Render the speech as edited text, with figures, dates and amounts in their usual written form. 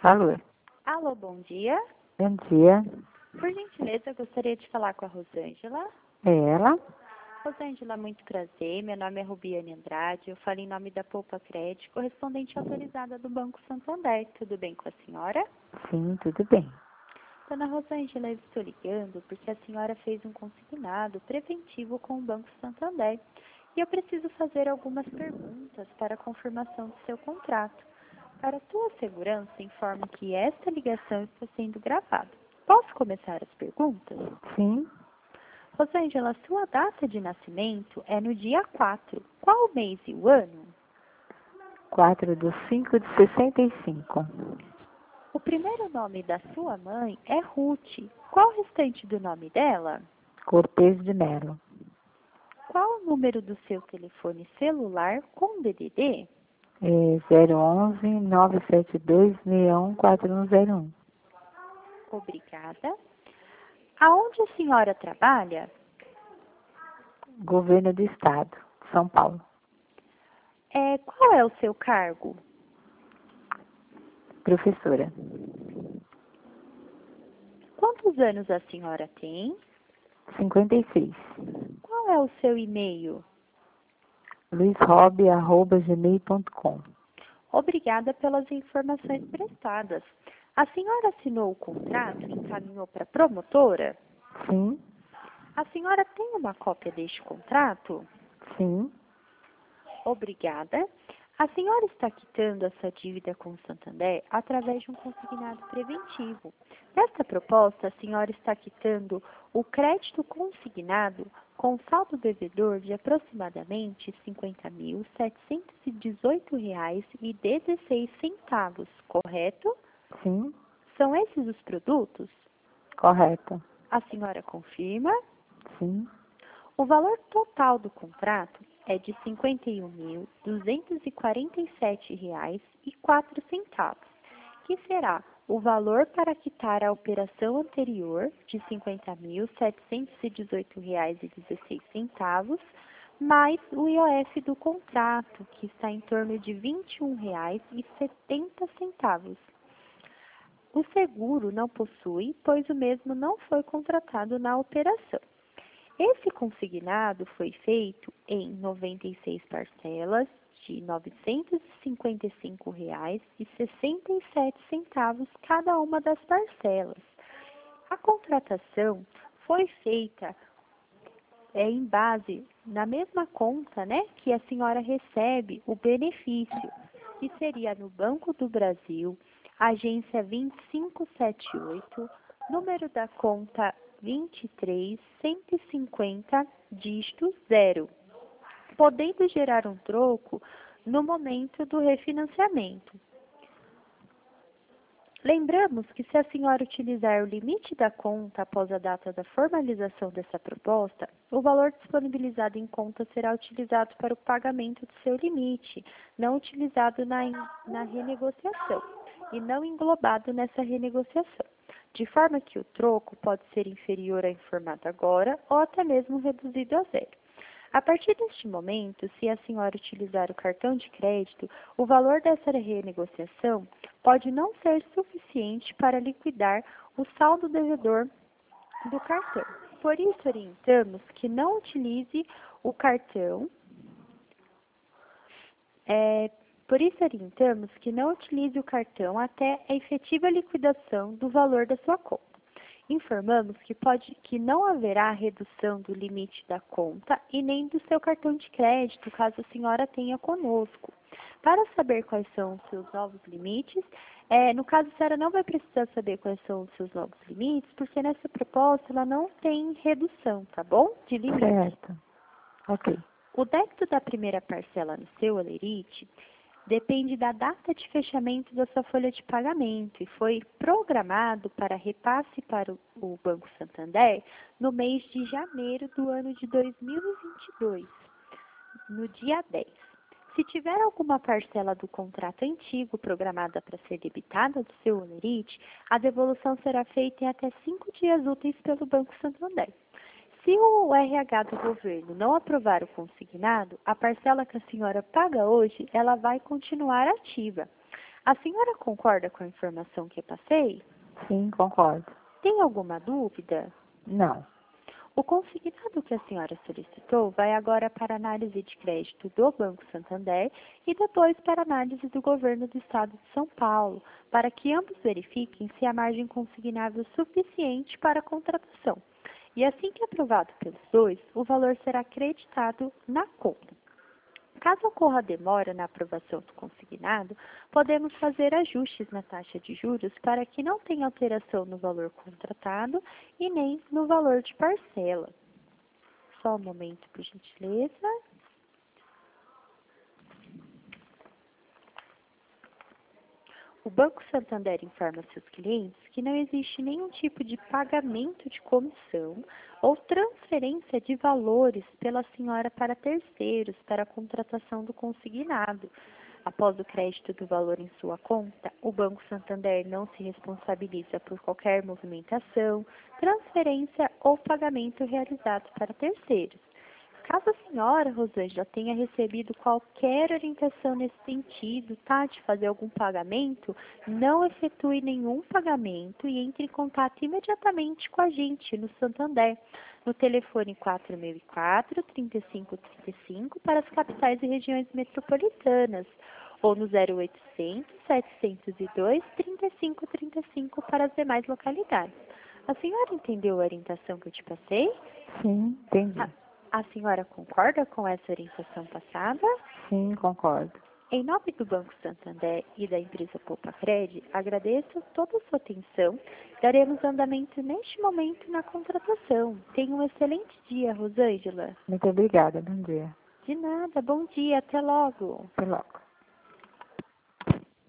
Alô, Alô, bom dia. bom dia. Por gentileza, eu gostaria de falar com a Rosângela. É ela? Rosângela, muito prazer. Meu nome é Rubiane Andrade. Eu falo em nome da Poupa Crédito, correspondente autorizada do Banco Santander. Tudo bem com a senhora? Sim, tudo bem. Dona Rosângela, eu estou ligando porque a senhora fez um consignado preventivo com o Banco Santander. E eu preciso fazer algumas perguntas para a confirmação do seu contrato. Para sua segurança, informo que esta ligação está sendo gravada. Posso começar as perguntas? Sim, Rosângela, sua data de nascimento é no dia 4. Qual o mês e o ano? 4/5/65. O primeiro nome da sua mãe é Ruth. Qual o restante do nome dela? Cortez de Melo. Qual o número do seu telefone celular com DDD? É 011-972-614101. Obrigada. Aonde a senhora trabalha? Governo do Estado, São Paulo. Qual é o seu cargo? Professora. Quantos anos a senhora tem? 56. Qual é o seu e-mail? luizrob@gmail.com. Obrigada pelas informações prestadas. A senhora assinou o contrato e encaminhou para a promotora? Sim, A senhora tem uma cópia deste contrato? sim, Obrigada. A senhora está quitando essa dívida com o Santander através de um consignado preventivo. Nesta proposta, a senhora está quitando o crédito consignado com saldo devedor de aproximadamente R$ 50.718,16, correto? sim, São esses os produtos? correto. A senhora confirma? Sim, O valor total do contrato é de R$ 51.247,04, que será o valor para quitar a operação anterior de R$ 50.718,16, mais o IOF do contrato, que está em torno de R$ 21,70. O seguro não possui, pois o mesmo não foi contratado na operação. Esse consignado foi feito em 96 parcelas de R$ 955,67 cada uma das parcelas. A contratação foi feita em base na mesma conta, que a senhora recebe o benefício, que seria no Banco do Brasil, agência 2578, número da conta 23.150, dígito 0, podendo gerar um troco no momento do refinanciamento. Lembramos que se a senhora utilizar o limite da conta após a data da formalização dessa proposta, o valor disponibilizado em conta será utilizado para o pagamento do seu limite, não utilizado na renegociação e não englobado nessa renegociação, de forma que o troco pode ser inferior ao informado agora ou até mesmo reduzido a zero. A partir deste momento, se a senhora utilizar o cartão de crédito, o valor dessa renegociação pode não ser suficiente para liquidar o saldo devedor do cartão. Por isso, orientamos que não utilize o cartão. Até a efetiva liquidação do valor da sua conta. Informamos que não haverá redução do limite da conta e nem do seu cartão de crédito, caso a senhora tenha conosco. Para saber quais são os seus novos limites, no caso a senhora não vai precisar saber quais são os seus novos limites, porque nessa proposta ela não tem redução, tá bom? De limite. certo. Ok. O débito da primeira parcela no seu Olerite depende da data de fechamento da sua folha de pagamento e foi programado para repasse para o Banco Santander no mês de janeiro do ano de 2022, no dia 10. Se tiver alguma parcela do contrato antigo programada para ser debitada do seu Olerite, a devolução será feita em até 5 dias úteis pelo Banco Santander. Se o RH do governo não aprovar o consignado, a parcela que a senhora paga hoje, ela vai continuar ativa. A senhora concorda com a informação que eu passei? Sim, concordo. Tem alguma dúvida? Não. O consignado que a senhora solicitou vai agora para análise de crédito do Banco Santander e depois para análise do governo do estado de São Paulo, para que ambos verifiquem se há margem consignável suficiente para a contratação. E assim que aprovado pelos dois, o valor será creditado na conta. Caso ocorra demora na aprovação do consignado, podemos fazer ajustes na taxa de juros para que não tenha alteração no valor contratado e nem no valor de parcela. Só um momento, por gentileza. O Banco Santander informa seus clientes que não existe nenhum tipo de pagamento de comissão ou transferência de valores pela senhora para terceiros para a contratação do consignado. Após o crédito do valor em sua conta, o Banco Santander não se responsabiliza por qualquer movimentação, transferência ou pagamento realizado para terceiros. Caso a senhora, Rosângela, tenha recebido qualquer orientação nesse sentido, de fazer algum pagamento, não efetue nenhum pagamento e entre em contato imediatamente com a gente no Santander, no telefone 4004-3535 para as capitais e regiões metropolitanas, ou no 0800 702 3535 para as demais localidades. A senhora entendeu a orientação que eu te passei? Sim, entendi. A senhora concorda com essa orientação passada? Sim, concordo. Em nome do Banco Santander e da empresa Poupa-Cred, agradeço toda a sua atenção. Daremos andamento neste momento na contratação. Tenha um excelente dia, Rosângela. Muito obrigada. Bom dia. De nada, bom dia, até logo. Até logo.